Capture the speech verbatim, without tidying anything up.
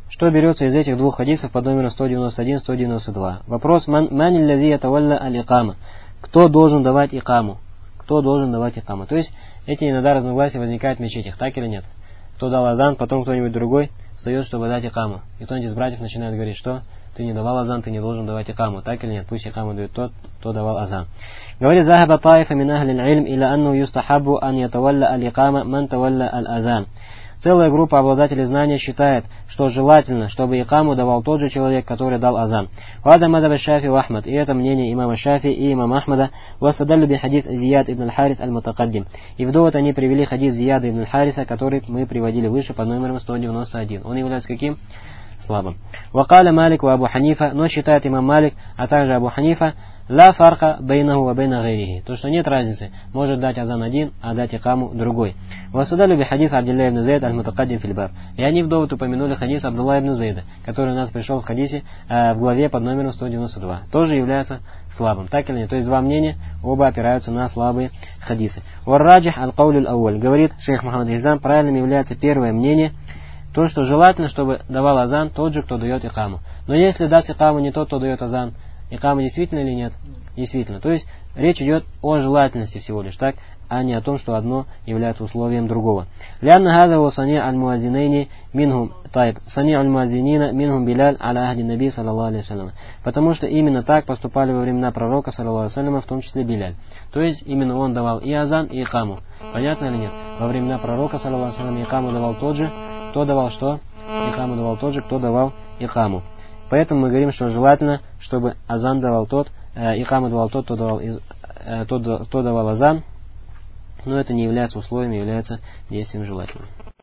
Что берется из этих двух хадисов под номером сто девяносто один сто девяносто два? Вопрос: ман лази ятавалла аль-икама. Кто должен давать икаму? Кто должен давать икаму? То есть эти иногда разногласия возникают в мечетях, так или нет? Кто дал азан, потом кто-нибудь другой встает, чтобы дать икаму. И кто-нибудь из братьев начинает говорить, что ты не давал азан, ты не должен давать икаму, так или нет? Пусть икаму дает тот, кто давал азан. Говорит: захаба таифа мин ахли аль-илм иля анну юстахабу ан ятавалла аль-икама ман тавалла аль-азан. Целая группа обладателей знания считает, что желательно, чтобы икаму давал тот же человек, который дал азан. Вада мадаб Шафи ва Ахмад, и это мнение имама Шафи и имама Ахмада. Васадаллю би хадис Зияд ибн аль-Харис аль-Мутакаддим. И в довод они привели хадис Зияда ибн аль-Хариса, который мы приводили выше под номером сто девяносто один. Он является каким? Слабым. Вакаля Малик ва Абу Ханифа, но считает имам Малик, а также Абу Ханифа, ла фарка бейнаху ва бейна гайрихи. То, что нет разницы, может дать азан один, а дать икаму другой. Васудалю би хадис Абдилля ибн Зайд аль-Мутакаддим фильбаб. И они в довод упомянули хадис Абдулла ибн Зайда, который у нас пришел в хадисе э, в главе под номером сто девяносто два. Тоже является слабым. Так или нет? То есть два мнения, оба опираются на слабые хадисы. Варраджих аль-Каулю аль-Ауаль. Говорит шейх Мухаммад Хизам, правильным является первое мнение, то, что желательно, чтобы давал азан тот же, кто дает икаму. Но если даст икаму не тот, кто дает азан, икама действительно или нет? Действительно. То есть речь идет о желательности всего лишь, так, а не о том, что одно является условием другого. Лянна хаза ва сани аль-муазинайни минхум тайб. Сани аль-муазинина минхум Биляль аля ахди наби саллаллаху алейхи вассалям. Потому что именно так поступали во времена пророка саллаллаху алейхи вассаляма, в том числе Биляль. То есть именно он давал и азан, и икаму. Понятно или нет? Во времена пророка саллаллаху алейхи вассаляма икаму давал тот же, кто давал что? Икаму давал тот же, кто давал икаму. Поэтому мы говорим, что желательно, чтобы азан давал тот, э, икаму давал тот, кто давал, из, э, тот, кто давал азан, но это не является условием, является действием желательным.